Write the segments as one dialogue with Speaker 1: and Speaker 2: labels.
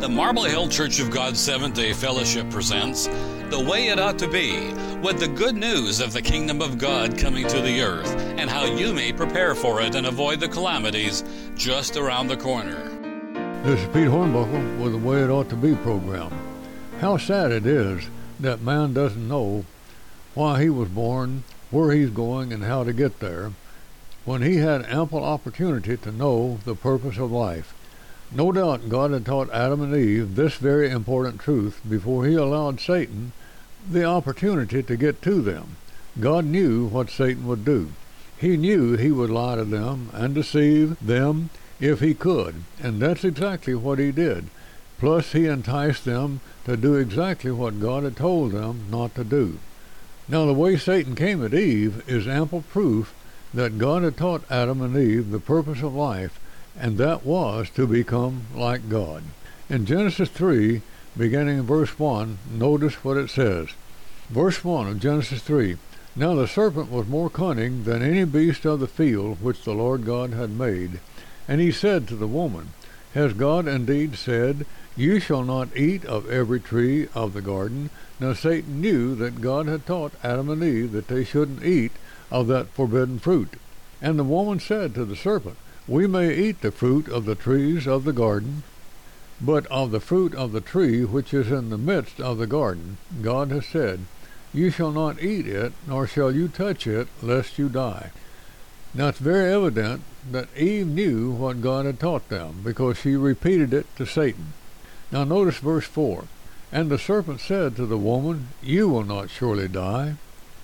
Speaker 1: The Marble Hill Church of God Seventh-day Fellowship presents The Way It Ought to Be, with the good news of the kingdom of God coming to the earth and how you may prepare for it and avoid the calamities just around the corner.
Speaker 2: This is Pete Hornbuckle with The Way It Ought to Be program. How sad it is that man doesn't know why he was born, where he's going, and how to get there, when he had ample opportunity to know the purpose of life. No doubt God had taught Adam and Eve this very important truth before he allowed Satan the opportunity to get to them. God knew what Satan would do. He knew he would lie to them and deceive them if he could, and that's exactly what he did. Plus, he enticed them to do exactly what God had told them not to do. Now, the way Satan came at Eve is ample proof that God had taught Adam and Eve the purpose of life, and that was to become like God. In Genesis 3, beginning in verse 1, notice what it says. Verse 1 of Genesis 3, Now the serpent was more cunning than any beast of the field which the Lord God had made. And he said to the woman, Has God indeed said, You shall not eat of every tree of the garden? Now Satan knew that God had taught Adam and Eve that they shouldn't eat of that forbidden fruit. And the woman said to the serpent, We may eat the fruit of the trees of the garden, but of the fruit of the tree which is in the midst of the garden, God has said, You shall not eat it, nor shall you touch it, lest you die. Now it's very evident that Eve knew what God had taught them, because she repeated it to Satan. Now notice verse 4. And the serpent said to the woman, You will not surely die.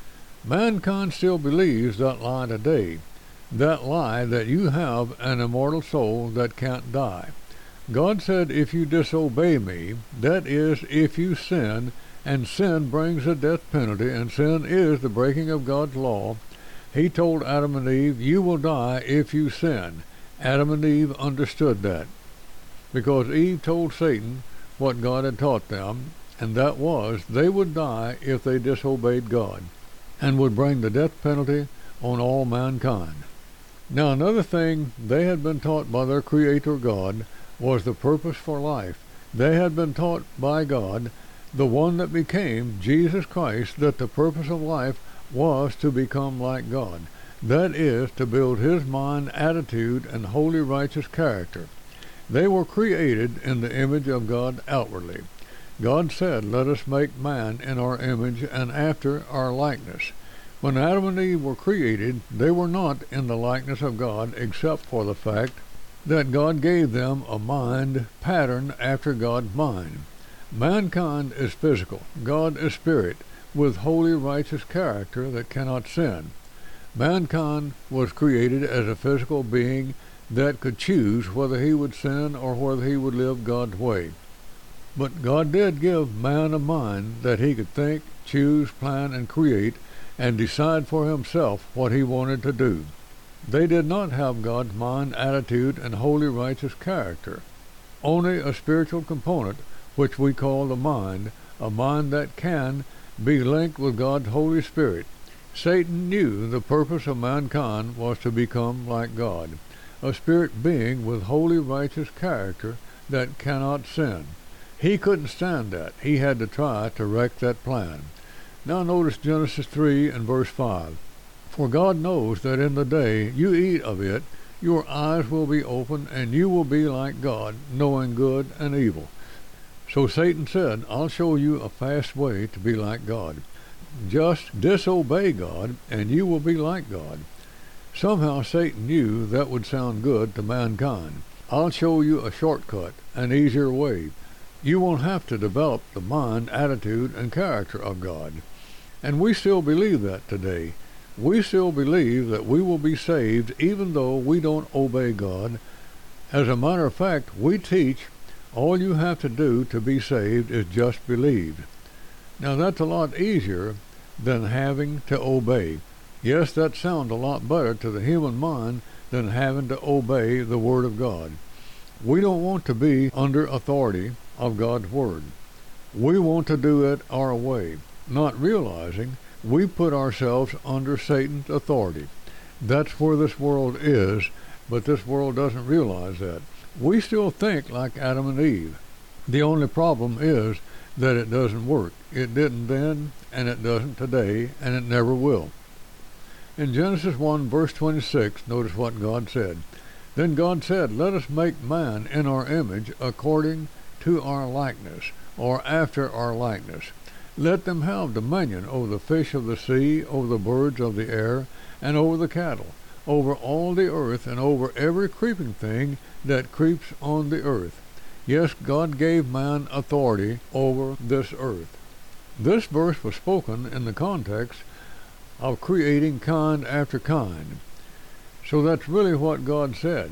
Speaker 2: Mankind still believes that lie today. That lie that you have an immortal soul that can't die. God said, if you disobey me, that is, if you sin, and sin brings a death penalty, and sin is the breaking of God's law, he told Adam and Eve, you will die if you sin. Adam and Eve understood that, because Eve told Satan what God had taught them, and that was, they would die if they disobeyed God, and would bring the death penalty on all mankind. Now another thing they had been taught by their Creator God was the purpose for life. They had been taught by God, the one that became Jesus Christ, that the purpose of life was to become like God. That is, to build his mind, attitude, and holy righteous character. They were created in the image of God outwardly. God said, Let us make man in our image and after our likeness. When Adam and Eve were created, they were not in the likeness of God, except for the fact that God gave them a mind patterned after God's mind. Mankind is physical. God is spirit, with holy righteous character that cannot sin. Mankind was created as a physical being that could choose whether he would sin or whether he would live God's way. But God did give man a mind that he could think, choose, plan, and create, and decide for himself what he wanted to do. They did not have God's mind, attitude, and holy righteous character. Only a spiritual component, which we call the mind, a mind that can be linked with God's Holy Spirit. Satan knew the purpose of mankind was to become like God, a spirit being with holy righteous character that cannot sin. He couldn't stand that. He had to try to wreck that plan. Now notice Genesis 3 and verse 5. For God knows that in the day you eat of it, your eyes will be open, and you will be like God, knowing good and evil. So Satan said, I'll show you a fast way to be like God. Just disobey God, and you will be like God. Somehow Satan knew that would sound good to mankind. I'll show you a shortcut, an easier way. You won't have to develop the mind, attitude, and character of God. And we still believe that today. We still believe that we will be saved even though we don't obey God. As a matter of fact, we teach all you have to do to be saved is just believe. Now that's a lot easier than having to obey. Yes, that sounds a lot better to the human mind than having to obey the Word of God. We don't want to be under authority of God's Word. We want to do it our way, not realizing we put ourselves under Satan's authority. That's where this world is, but this world doesn't realize that. We still think like Adam and Eve. The only problem is that it doesn't work. It didn't then, and it doesn't today, and it never will. In Genesis 1, verse 26, notice what God said. Then God said, let us make man in our image according to our likeness, or after our likeness. Let them have dominion over the fish of the sea, over the birds of the air, and over the cattle, over all the earth, and over every creeping thing that creeps on the earth. Yes, God gave man authority over this earth. This verse was spoken in the context of creating kind after kind. So that's really what God said.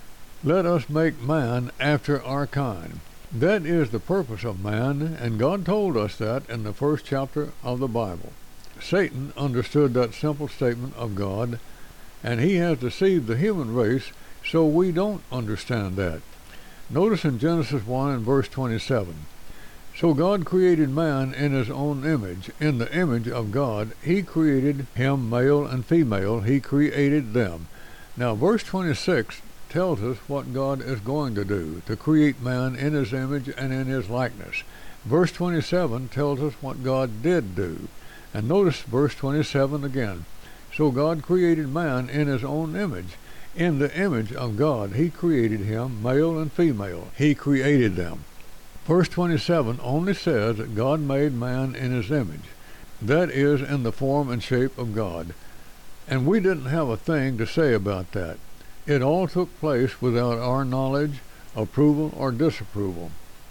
Speaker 2: Let us make man after our kind. That is the purpose of man, and God told us that in the first chapter of the Bible. Satan understood that simple statement of God, and he has deceived the human race, so we don't understand that. Notice in Genesis 1 and verse 27. So God created man in his own image. In the image of God, he created him, male and female. He created them. Now, verse 26 tells us what God is going to do, to create man in his image and in his likeness. Verse 27 tells us what God did do. And notice verse 27 again. So God created man in his own image. In the image of God, he created him, male and female. He created them. Verse 27 only says that God made man in his image. That is, in the form and shape of God. And we didn't have a thing to say about that. It all took place without our knowledge, approval, or disapproval.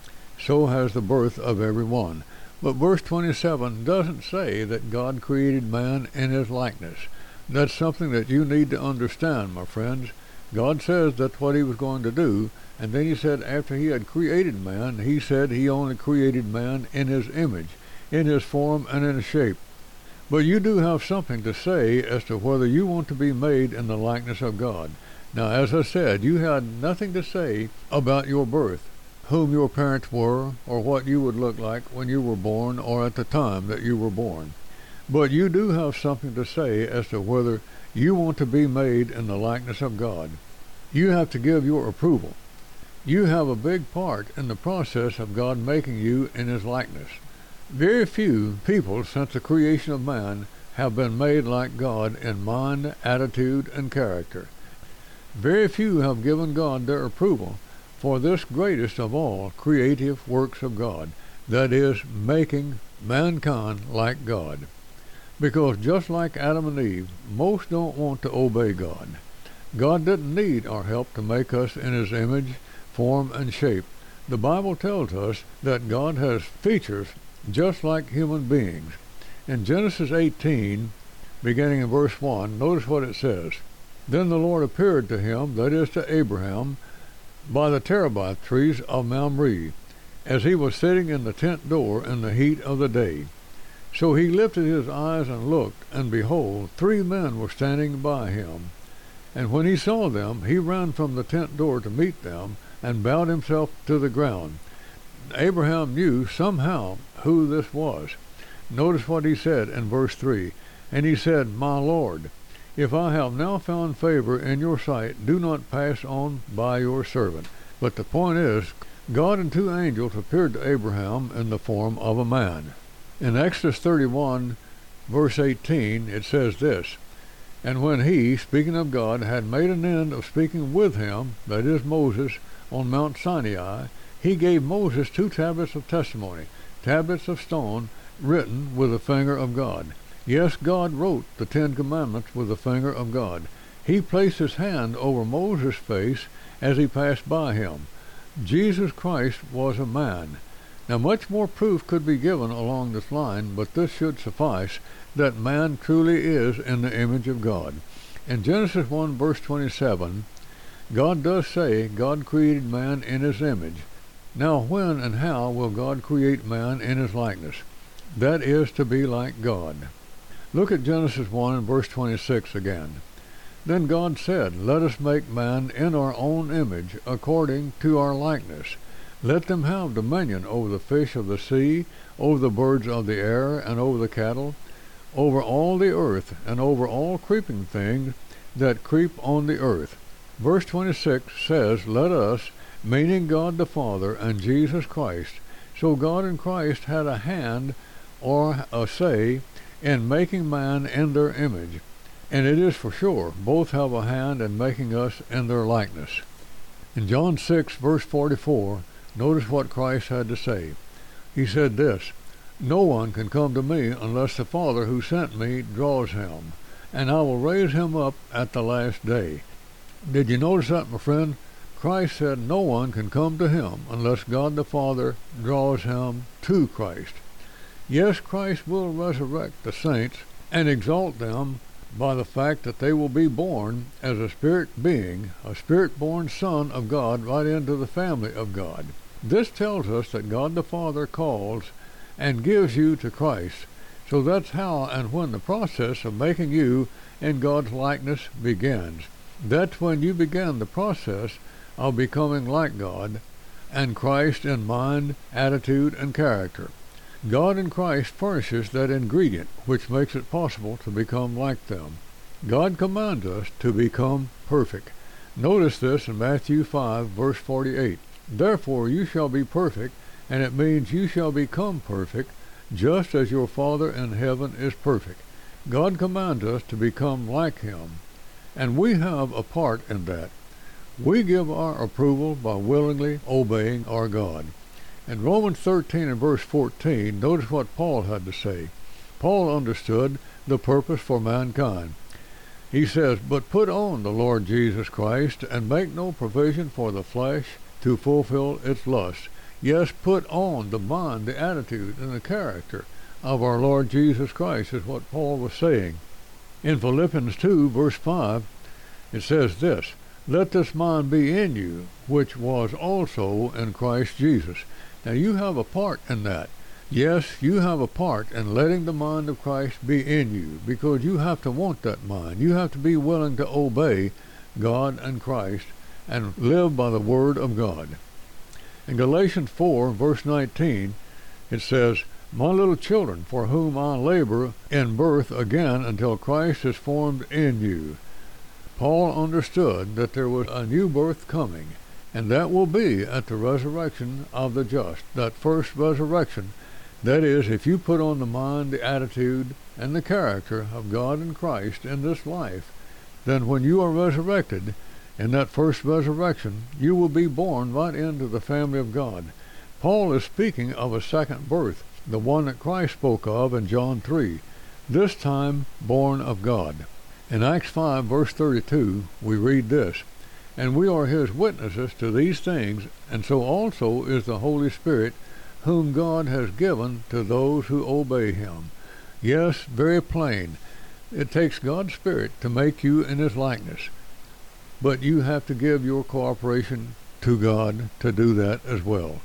Speaker 2: So has the birth of every one. But verse 27 doesn't say that God created man in his likeness. That's something that you need to understand, my friends. God says that's what he was going to do, and then he said after he had created man, he said he only created man in his image, in his form and in his shape. But you do have something to say as to whether you want to be made in the likeness of God. Now, as I said, you had nothing to say about your birth, whom your parents were, or what you would look like when you were born or at the time that you were born. But you do have something to say as to whether you want to be made in the likeness of God. You have to give your approval. You have a big part in the process of God making you in his likeness. Very few people since the creation of man have been made like God in mind, attitude, and character. Very few have given God their approval for this greatest of all creative works of God, that is, making mankind like God. Because just like Adam and Eve, most don't want to obey God. God didn't need our help to make us in his image, form, and shape. The Bible tells us that God has features just like human beings. In Genesis 18, beginning in verse 1, notice what it says. Then the Lord appeared to him, that is to Abraham, by the terebinth trees of Mamre, as he was sitting in the tent door in the heat of the day. So he lifted his eyes and looked, and behold, 3 men were standing by him. And when he saw them, he ran from the tent door to meet them, and bowed himself to the ground. Abraham knew somehow who this was. Notice what he said in verse 3. And he said, My Lord, if I have now found favor in your sight, do not pass on by your servant. But the point is, God and 2 angels appeared to Abraham in the form of a man. In Exodus 31, verse 18, it says this, And when he, speaking of God, had made an end of speaking with him, that is Moses, on Mount Sinai, he gave Moses 2 tablets of testimony, tablets of stone, written with the finger of God. Yes, God wrote the 10 Commandments with the finger of God. He placed his hand over Moses' face as he passed by him. Jesus Christ was a man. Now, much more proof could be given along this line, but this should suffice, that man truly is in the image of God. In Genesis 1, verse 27, God does say God created man in his image. Now, when and how will God create man in his likeness? That is to be like God. Look at Genesis 1 and verse 26 again. Then God said, Let us make man in our own image, according to our likeness. Let them have dominion over the fish of the sea, over the birds of the air, and over the cattle, over all the earth, and over all creeping things that creep on the earth. Verse 26 says, Let us, meaning God the Father and Jesus Christ. So God and Christ had a hand or a say in making man in their image. And it is for sure, both have a hand in making us in their likeness. In John 6, verse 44, notice what Christ had to say. He said this, "No one can come to me unless the Father who sent me draws him, and I will raise him up at the last day." Did you notice that, my friend? Christ said no one can come to him unless God the Father draws him to Christ. Yes, Christ will resurrect the saints and exalt them by the fact that they will be born as a spirit being, a spirit-born son of God, right into the family of God. This tells us that God the Father calls and gives you to Christ. So that's how and when the process of making you in God's likeness begins. That's when you begin the process of becoming like God and Christ in mind, attitude, and character. God in Christ furnishes that ingredient which makes it possible to become like them. God commands us to become perfect. Notice this in Matthew 5, verse 48. "Therefore you shall be perfect," and it means you shall become perfect, just as your Father in heaven is perfect. God commands us to become like him, and we have a part in that. We give our approval by willingly obeying our God. In Romans 13 and verse 14, notice what Paul had to say. Paul understood the purpose for mankind. He says, "But put on the Lord Jesus Christ, and make no provision for the flesh to fulfill its lust." Yes, put on the mind, the attitude, and the character of our Lord Jesus Christ is what Paul was saying. In Philippians 2, verse 5, it says this, "Let this mind be in you, which was also in Christ Jesus." Now you have a part in that. Yes, you have a part in letting the mind of Christ be in you, because you have to want that mind. You have to be willing to obey God and Christ and live by the Word of God. In Galatians 4, verse 19, it says, "My little children, for whom I labor in birth again until Christ is formed in you." Paul understood that there was a new birth coming, and that will be at the resurrection of the just, that first resurrection. That is, if you put on the mind, the attitude, and the character of God and Christ in this life, then when you are resurrected, in that first resurrection, you will be born right into the family of God. Paul is speaking of a second birth, the one that Christ spoke of in John 3, this time born of God. In Acts 5, verse 32, we read this, "And we are his witnesses to these things, and so also is the Holy Spirit, whom God has given to those who obey him." Yes, very plain. It takes God's Spirit to make you in his likeness. But you have to give your cooperation to God to do that as well.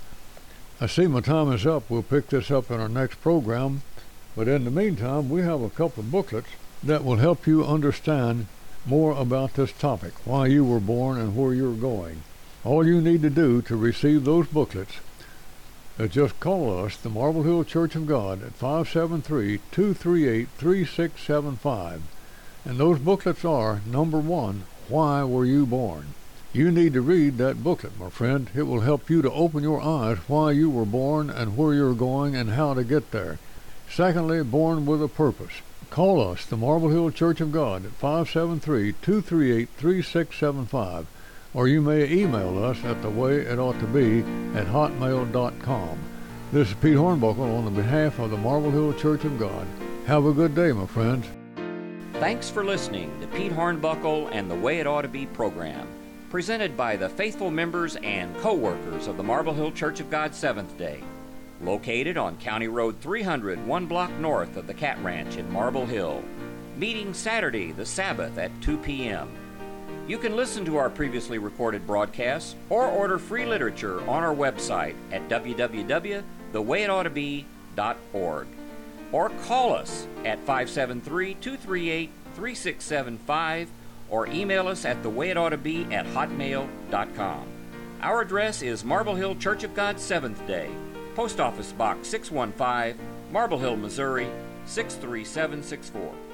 Speaker 2: I see my time is up. We'll pick this up in our next program. But in the meantime, we have a couple of booklets that will help you understand more about this topic, why you were born and where you're going. All you need to do to receive those booklets is just call us, the Marble Hill Church of God, at 573-238-3675. And those booklets are, number 1, Why Were You Born? You need to read that booklet, my friend. It will help you to open your eyes why you were born and where you're going and how to get there. Secondly, Born with a Purpose. Call us, the Marble Hill Church of God, at 573-238-3675, or you may email us at thewayitoughtobe@hotmail.com. This is Pete Hornbuckle on the behalf of the Marble Hill Church of God. Have a good day, my friends.
Speaker 3: Thanks for listening to Pete Hornbuckle and the Way It Ought to Be program, presented by the faithful members and co-workers of the Marble Hill Church of God Seventh Day, located on County Road 300, 1 block north of the Cat Ranch in Marble Hill, meeting Saturday the Sabbath at 2 p.m. You can listen to our previously recorded broadcasts or order free literature on our website at www.thewayitoughtobe.org, or call us at 573-238-3675, or email us at thewayitoughtobe@hotmail.com. Our address is Marble Hill Church of God Seventh Day, Post Office Box 615, Marble Hill, Missouri 63764.